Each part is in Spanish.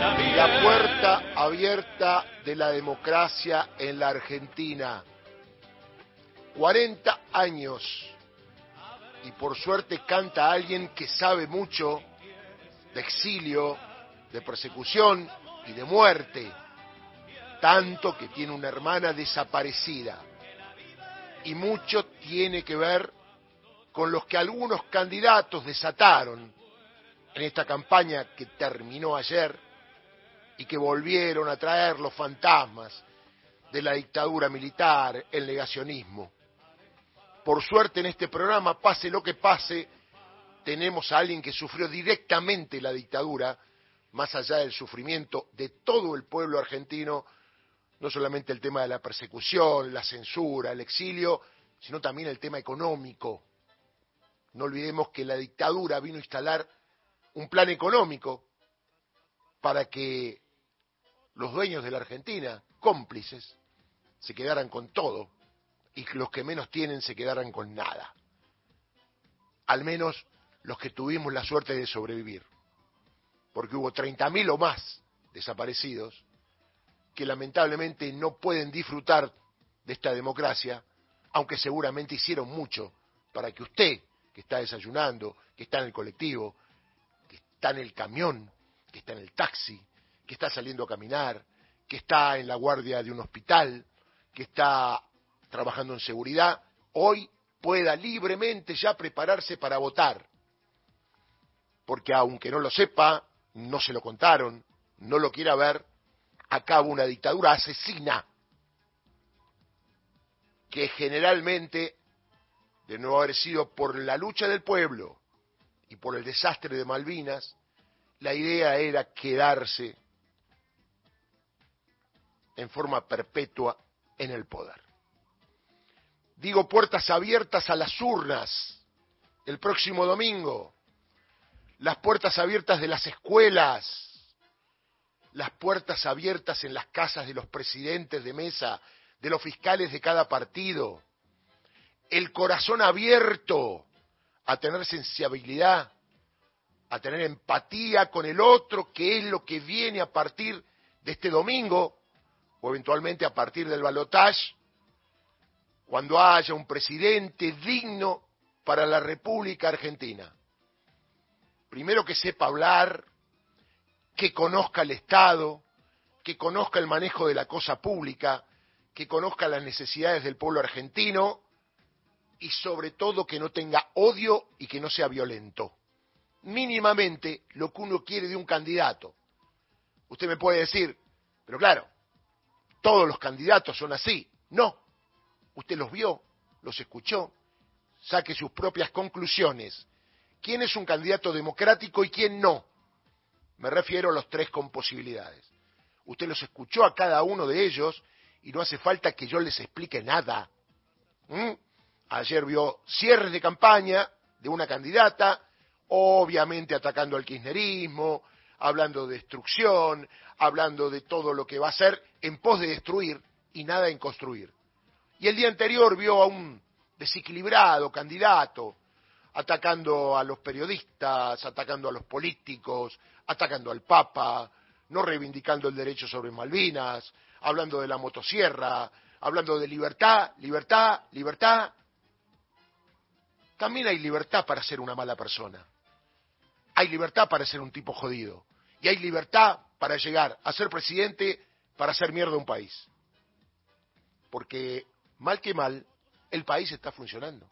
La puerta abierta de la democracia en la Argentina. 40 años. Y por suerte canta alguien que sabe mucho de exilio, de persecución y de muerte. Tanto que tiene una hermana desaparecida. Y mucho tiene que ver con los que algunos candidatos desataron en esta campaña que terminó ayer y que volvieron a traer los fantasmas de la dictadura militar, el negacionismo. Por suerte en este programa, pase lo que pase, tenemos a alguien que sufrió directamente la dictadura, más allá del sufrimiento de todo el pueblo argentino, no solamente el tema de la persecución, la censura, el exilio, sino también el tema económico. No olvidemos que la dictadura vino a instalar un plan económico para que los dueños de la Argentina, cómplices, se quedaran con todo y que los que menos tienen se quedaran con nada. Al menos los que tuvimos la suerte de sobrevivir. Porque hubo 30.000 o más desaparecidos que lamentablemente no pueden disfrutar de esta democracia, aunque seguramente hicieron mucho para que usted, que está desayunando, que está en el colectivo, que está en el camión, que está en el taxi, que está saliendo a caminar, que está en la guardia de un hospital, que está trabajando en seguridad, hoy pueda libremente ya prepararse para votar. Porque aunque no lo sepa, no se lo contaron, no lo quiera ver, acaba una dictadura asesina que generalmente, de no haber sido por la lucha del pueblo y por el desastre de Malvinas, la idea era quedarse en forma perpetua en el poder. Digo puertas abiertas a las urnas el próximo domingo, las puertas abiertas de las escuelas, las puertas abiertas en las casas de los presidentes de mesa, de los fiscales de cada partido, el corazón abierto a tener sensibilidad, a tener empatía con el otro, que es lo que viene a partir de este domingo, o eventualmente a partir del balotaje, cuando haya un presidente digno para la República Argentina. Primero que sepa hablar, que conozca el Estado, que conozca el manejo de la cosa pública, que conozca las necesidades del pueblo argentino y sobre todo que no tenga odio y que no sea violento. Mínimamente lo que uno quiere de un candidato. Usted me puede decir, pero claro, todos los candidatos son así. No, usted los vio, los escuchó, saque sus propias conclusiones. ¿Quién es un candidato democrático y quién no? Me refiero a los tres con posibilidades. Usted los escuchó a cada uno de ellos y no hace falta que yo les explique nada. Ayer vio cierres de campaña de una candidata, obviamente atacando al kirchnerismo, hablando de destrucción, hablando de todo lo que va a hacer en pos de destruir y nada en construir. Y el día anterior vio a un desequilibrado candidato atacando a los periodistas, atacando a los políticos, atacando al Papa, no reivindicando el derecho sobre Malvinas, hablando de la motosierra, hablando de libertad, libertad, libertad. También hay libertad para ser una mala persona. Hay libertad para ser un tipo jodido. Y hay libertad para llegar a ser presidente para hacer mierda a un país. Porque, mal que mal, el país está funcionando.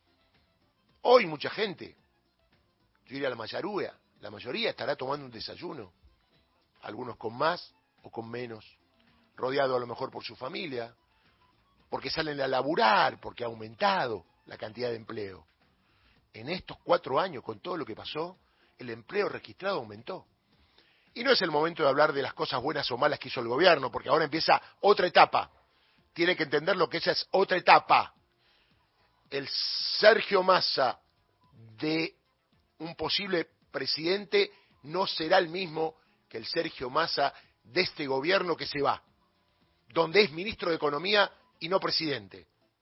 Hoy mucha gente, yo diría la mayoría estará tomando un desayuno. Algunos con más o con menos. Rodeado a lo mejor por su familia. Porque salen a laburar, porque ha aumentado la cantidad de empleo. En estos 4 años, con todo lo que pasó, el empleo registrado aumentó. Y no es el momento de hablar de las cosas buenas o malas que hizo el gobierno, porque ahora empieza otra etapa. Tiene que entender lo que esa es otra etapa. El Sergio Massa de un posible presidente no será el mismo que el Sergio Massa de este gobierno que se va, donde es ministro de Economía y no presidente.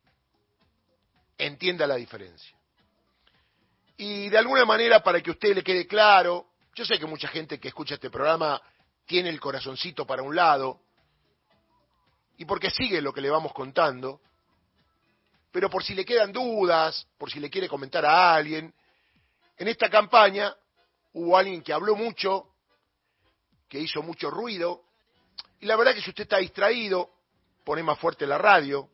Entienda la diferencia. Y de alguna manera, para que a usted le quede claro, yo sé que mucha gente que escucha este programa tiene el corazoncito para un lado y porque sigue lo que le vamos contando, pero por si le quedan dudas, por si le quiere comentar a alguien, en esta campaña hubo alguien que habló mucho, que hizo mucho ruido, y la verdad que si usted está distraído, pone más fuerte la radio,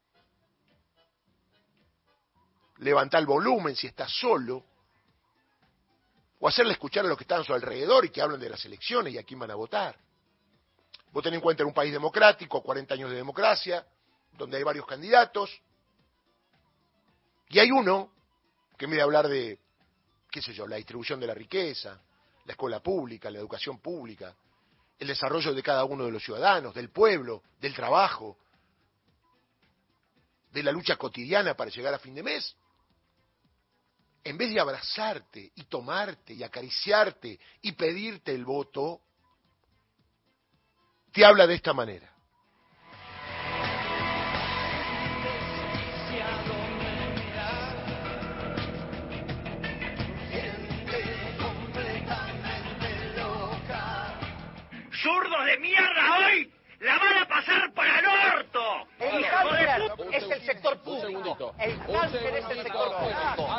levanta el volumen si está solo, o hacerle escuchar a los que están a su alrededor y que hablan de las elecciones y a quién van a votar. Vos tenés en cuenta en un país democrático, 40 años de democracia, donde hay varios candidatos, y hay uno que en vez de hablar de, qué sé yo, la distribución de la riqueza, la escuela pública, la educación pública, el desarrollo de cada uno de los ciudadanos, del pueblo, del trabajo, de la lucha cotidiana para llegar a fin de mes, en vez de abrazarte y tomarte y acariciarte y pedirte el voto, te habla de esta manera. ¡Zurdos de mierda hoy! ¡La van a pasar para el orto! El cáncer es el sector público. El cáncer es el sector público.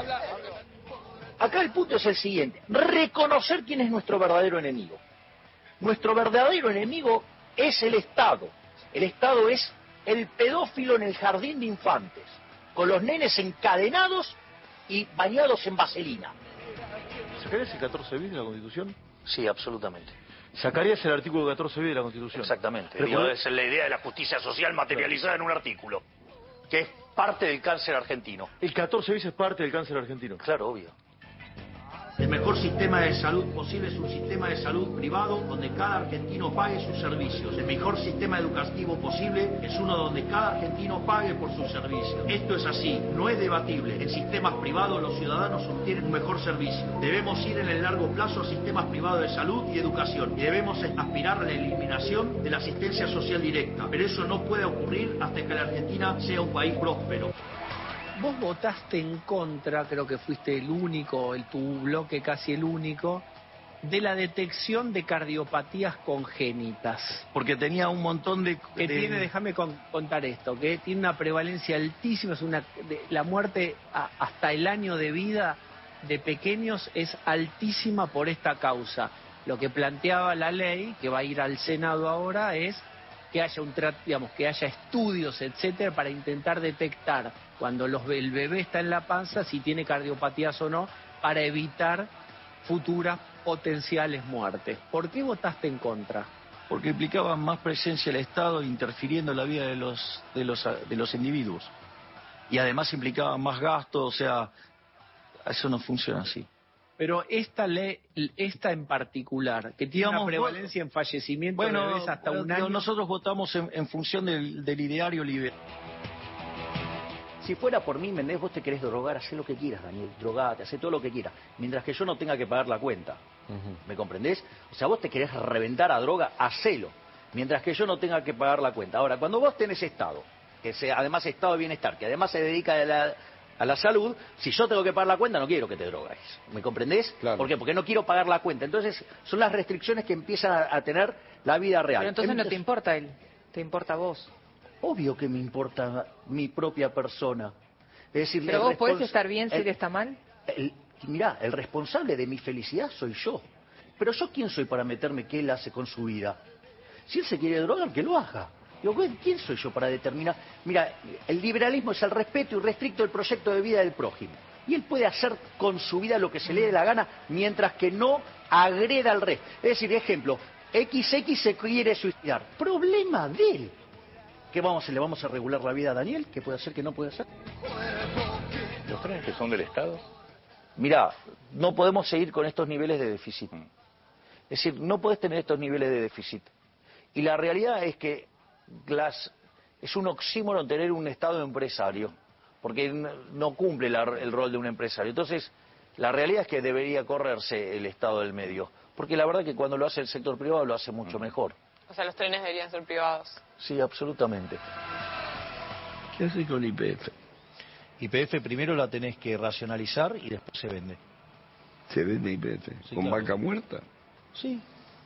Acá el punto es el siguiente. Reconocer quién es nuestro verdadero enemigo. Nuestro verdadero enemigo es el Estado. El Estado es el pedófilo en el jardín de infantes, con los nenes encadenados y bañados en vaselina. ¿Sacarías el 14 bis de la Constitución? Sí, absolutamente. ¿Sacarías el artículo 14 bis de la Constitución? Exactamente. Digo, es la idea de la justicia social materializada en un artículo, que es parte del cáncer argentino. ¿El 14 bis es parte del cáncer argentino? Claro, obvio. El mejor sistema de salud posible es un sistema de salud privado donde cada argentino pague sus servicios. El mejor sistema educativo posible es uno donde cada argentino pague por sus servicios. Esto es así, no es debatible. En sistemas privados los ciudadanos obtienen un mejor servicio. Debemos ir en el largo plazo a sistemas privados de salud y educación. Y debemos aspirar a la eliminación de la asistencia social directa. Pero eso no puede ocurrir hasta que la Argentina sea un país próspero. Vos votaste en contra, creo que fuiste el único, tu bloque casi el único, de la detección de cardiopatías congénitas. Porque tenía un montón de... Tiene, déjame contar esto, que tiene una prevalencia altísima, la muerte hasta el año de vida de pequeños es altísima por esta causa. Lo que planteaba la ley, que va a ir al Senado ahora, es que haya que haya estudios, etcétera, para intentar detectar cuando el bebé está en la panza si tiene cardiopatías o no, para evitar futuras potenciales muertes. ¿Por qué votaste en contra? Porque implicaba más presencia del Estado interfiriendo en la vida de los individuos. Y además implicaba más gasto, o sea, eso no funciona así. Pero esta ley, esta en particular, que tiene una prevalencia en fallecimiento de bebés hasta un año... Nosotros votamos en función del ideario liberal. Si fuera por mí, Menés, vos te querés drogar, hacé lo que quieras, Daniel, drogate, hacé todo lo que quieras, mientras que yo no tenga que pagar la cuenta. ¿Me comprendés? O sea, vos te querés reventar a droga, hacelo, mientras que yo no tenga que pagar la cuenta. Ahora, cuando vos tenés Estado, que sea además Estado de bienestar, que además se dedica a la salud, si yo tengo que pagar la cuenta, no quiero que te drogues. ¿Me comprendés? Claro. ¿Por qué? Porque no quiero pagar la cuenta. Entonces, son las restricciones que empiezan a tener la vida real. Pero entonces no te importa él, te importa vos. Obvio que me importa mi propia persona. Es decir, pero vos podés estar bien si él está mal. Mirá, el responsable de mi felicidad soy yo. Pero yo, ¿quién soy para meterme qué él hace con su vida? Si él se quiere drogar, que lo haga. Digo, ¿quién soy yo para determinar? Mira, el liberalismo es el respeto irrestricto del proyecto de vida del prójimo. Y él puede hacer con su vida lo que se le dé la gana mientras que no agreda al resto. Es decir, ejemplo, XX se quiere suicidar. Problema de él. ¿Qué le vamos a regular la vida a Daniel? ¿Qué puede hacer, qué no puede hacer? ¿Los trenes que son del Estado? Mirá, no podemos seguir con estos niveles de déficit. Es decir, no podés tener estos niveles de déficit. Y la realidad es que es un oxímoron tener un Estado empresario, porque no cumple el rol de un empresario. Entonces, la realidad es que debería correrse el Estado del medio, porque la verdad que cuando lo hace el sector privado lo hace mucho mejor. O sea, los trenes deberían ser privados. Sí, absolutamente. ¿Qué hace con YPF? YPF primero la tenés que racionalizar y después se vende. ¿Se vende YPF? Sí, ¿Con claro. vaca muerta? Sí.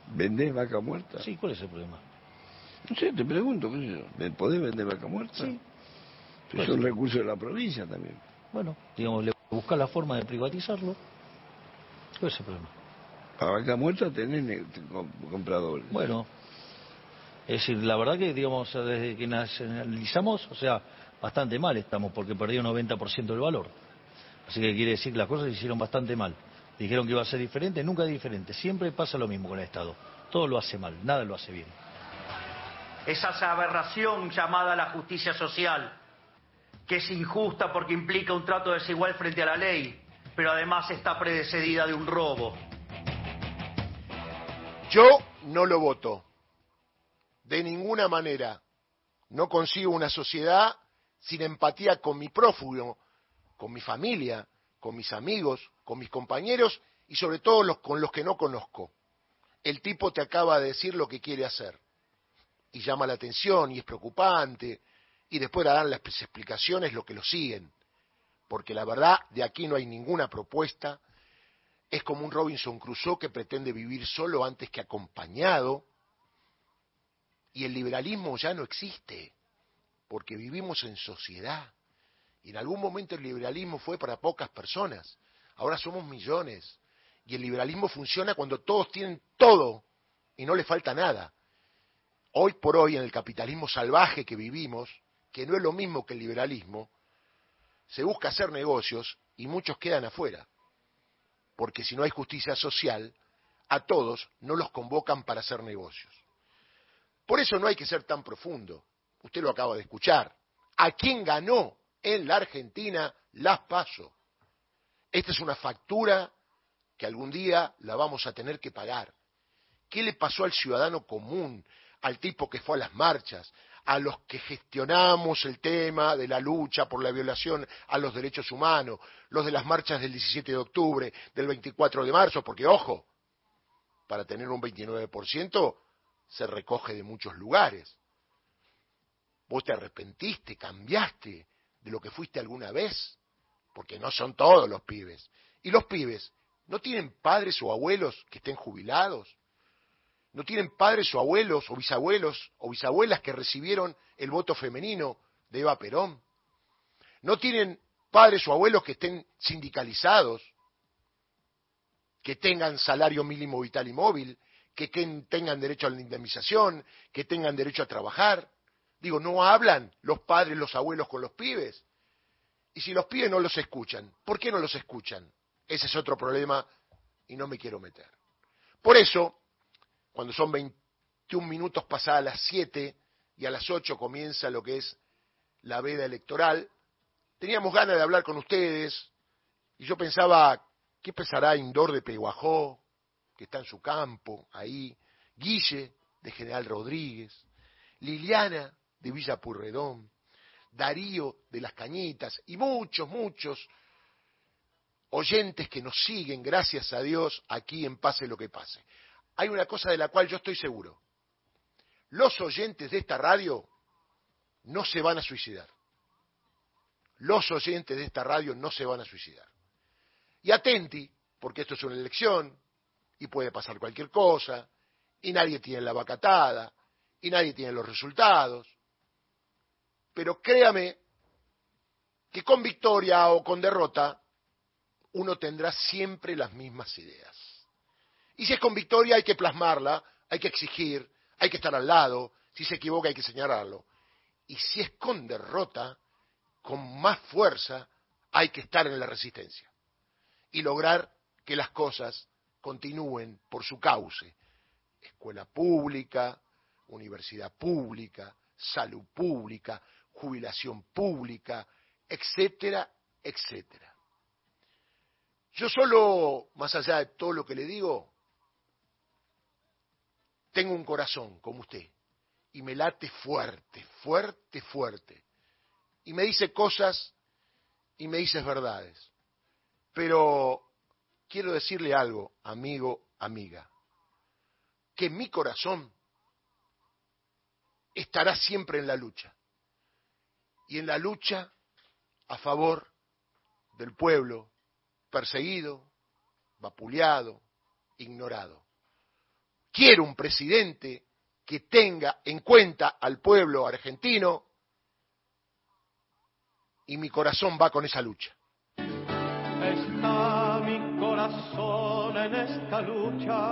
¿Vendés vaca muerta? Sí, ¿cuál es el problema? No sé, te pregunto, ¿qué sé yo? ¿Podés vender vaca muerta? Sí. Pero es un recurso de la provincia también. Bueno, digamos, buscar la forma de privatizarlo. ¿Cuál es el problema? Para vaca muerta tenés compradores. Bueno, es decir, la verdad que, digamos, desde que nacionalizamos, o sea, bastante mal estamos, porque perdió un 90% del valor. Así que quiere decir que las cosas se hicieron bastante mal. Dijeron que iba a ser diferente, nunca es diferente. Siempre pasa lo mismo con el Estado. Todo lo hace mal, nada lo hace bien. Esa aberración llamada la justicia social, que es injusta porque implica un trato desigual frente a la ley, pero además está precedida de un robo. Yo no lo voto. De ninguna manera. No consigo una sociedad sin empatía con mi prófugo, con mi familia, con mis amigos, con mis compañeros y sobre todo con los que no conozco. El tipo te acaba de decir lo que quiere hacer y llama la atención y es preocupante y después darán las explicaciones lo que lo siguen, porque la verdad de aquí no hay ninguna propuesta. Es como un Robinson Crusoe que pretende vivir solo antes que acompañado, y el liberalismo ya no existe, porque vivimos en sociedad. Y en algún momento el liberalismo fue para pocas personas, ahora somos millones. Y el liberalismo funciona cuando todos tienen todo y no les falta nada. Hoy por hoy, en el capitalismo salvaje que vivimos, que no es lo mismo que el liberalismo, se busca hacer negocios y muchos quedan afuera. Porque si no hay justicia social, a todos no los convocan para hacer negocios. Por eso no hay que ser tan profundo. Usted lo acaba de escuchar. ¿A quién ganó en la Argentina las PASO? Esta es una factura que algún día la vamos a tener que pagar. ¿Qué le pasó al ciudadano común, al tipo que fue a las marchas, a los que gestionamos el tema de la lucha por la violación a los derechos humanos, los de las marchas del 17 de octubre, del 24 de marzo? Porque, ojo, para tener un 29% se recoge de muchos lugares. ¿Vos te arrepentiste, cambiaste de lo que fuiste alguna vez? Porque no son todos los pibes. Y los pibes no tienen padres o abuelos que estén jubilados. No tienen padres o abuelos o bisabuelas que recibieron el voto femenino de Eva Perón. No tienen padres o abuelos que estén sindicalizados, que tengan salario mínimo vital y móvil, que tengan derecho a la indemnización, que tengan derecho a trabajar. Digo, no hablan los padres, los abuelos con los pibes. Y si los pibes no los escuchan, ¿por qué no los escuchan? Ese es otro problema y no me quiero meter. Por eso, cuando son 21 minutos pasadas las 7 y a las 8 comienza lo que es la veda electoral, teníamos ganas de hablar con ustedes y yo pensaba, ¿qué pensará Indor de Peguajó, que está en su campo, ahí? Guille, de General Rodríguez, Liliana, de Villa Pueyrredón, Darío, de Las Cañitas, y muchos oyentes que nos siguen, gracias a Dios, aquí en Pase lo que pase. Hay una cosa de la cual yo estoy seguro. Los oyentes de esta radio no se van a suicidar. Los oyentes de esta radio no se van a suicidar. Y atenti, porque esto es una elección, y puede pasar cualquier cosa, y nadie tiene la vaca atada, y nadie tiene los resultados. Pero créame que con victoria o con derrota, uno tendrá siempre las mismas ideas. Y si es con victoria hay que plasmarla, hay que exigir, hay que estar al lado, si se equivoca hay que señalarlo. Y si es con derrota, con más fuerza hay que estar en la resistencia y lograr que las cosas continúen por su cauce. Escuela pública, universidad pública, salud pública, jubilación pública, etcétera, etcétera. Yo solo, más allá de todo lo que le digo, tengo un corazón como usted y me late fuerte, fuerte, fuerte. Y me dice cosas y me dice verdades. Pero quiero decirle algo, amigo, amiga, que mi corazón estará siempre en la lucha. Y en la lucha a favor del pueblo perseguido, vapuleado, ignorado. quiero un presidente que tenga en cuenta al pueblo argentino y mi corazón va con esa lucha. Está mi corazón en esta lucha,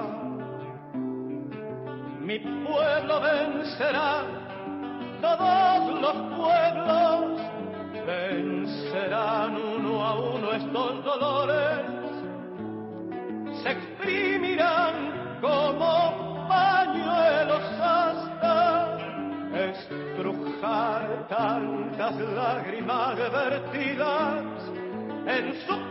mi pueblo vencerá, todos los pueblos vencerán uno a uno estos dolores, se exprimirán como pañuelos hasta estrujar tantas lágrimas vertidas en su